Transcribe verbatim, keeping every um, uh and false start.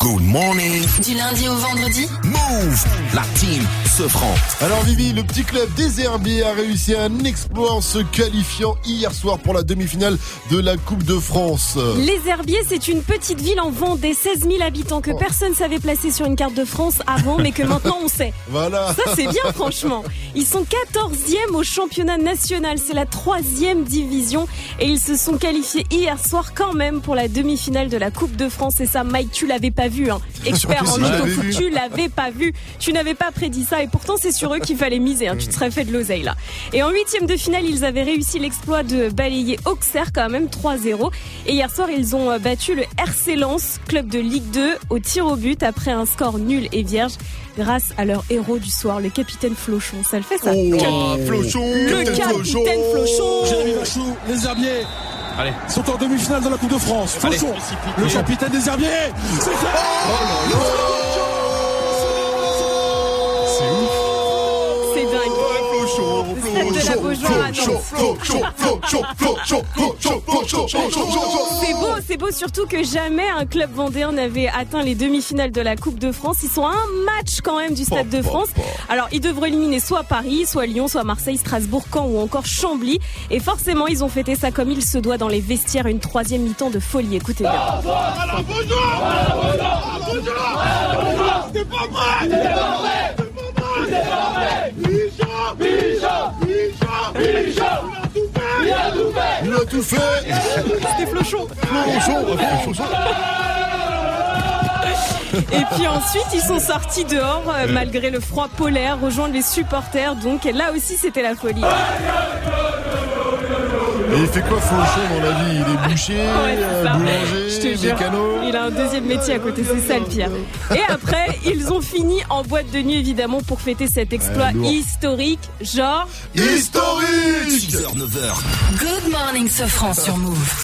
Good morning. Du lundi au vendredi. Move, la team Sofran. Alors Vivi, le petit club des Herbiers a réussi un exploit en se qualifiant hier soir pour la demi-finale de la Coupe de France. Les Herbiers, c'est une petite ville en Vendée, seize mille habitants que Oh. personne savait placer sur une carte de France avant, mais que maintenant on sait. Voilà. Ça, c'est bien, franchement. Ils sont quatorzième au championnat national. C'est la troisième division. Et ils se sont qualifiés hier soir quand même pour la demi-finale de la Coupe de France. Et ça, Mike, tu l'avais pas vu, hein. Expert en Si, je l'avais auto-foot, vu. tu l'avais pas vu. Tu n'avais pas prédit ça. Et pourtant, c'est sur eux qu'il fallait miser, hein. Tu te serais fait de l'oseille, là. Et en huitième de finale, ils avaient réussi l'exploit de balayer Auxerre, quand même, trois zéro. Et hier soir, ils ont battu le R C Lens, club de Ligue deux, au tir au but après un score nul et vierge, grâce à leur héros du soir, le capitaine Flochon. Ça le fait, ça? Oh, Flochon, Le capitaine Flochon. Jérémy Machou, les Herbiers Allez. sont en demi-finale de la Coupe de France. Allez. Flochon, le capitaine des Herbiers. C'est fait. C'est ouf. C'est dingue. Flochon, Stade de la Beaujoire à Nantes. Flochon, Flochon, Flochon, Flochon, Flochon, Flochon, Flochon. C'est beau, c'est beau surtout que jamais un club vendéen n'avait atteint les demi-finales de la Coupe de France. Ils sont à un match quand même du Stade de France. Alors ils devraient éliminer soit Paris, soit Lyon, soit Marseille, Strasbourg, Caen ou encore Chambly. Et forcément ils ont fêté ça comme il se doit dans les vestiaires, une troisième mi-temps de folie. Écoutez bien. C'est pas vrai! C'est pas vrai! C'est pas vrai! Bichon! Bichon! Bichon! Bichon! Il a tout fait! Il a tout fait. C'était Flochon. Flochon, Flochon. Et puis ensuite, ils sont sortis dehors, euh, malgré le froid polaire, rejoindre les supporters. Donc là aussi, c'était la folie. Et il fait quoi Flochon dans la vie? Il est boucher, Ouais, c'est euh, ça. boulanger, Je te jure, mécano. il a un deuxième métier à côté, c'est ça le pire. Et après, ils ont fini en boîte de nuit, évidemment, pour fêter cet exploit Ouais, lourd. historique, genre... Historique. six heures neuf heures. Good morning, Sofran sur Move.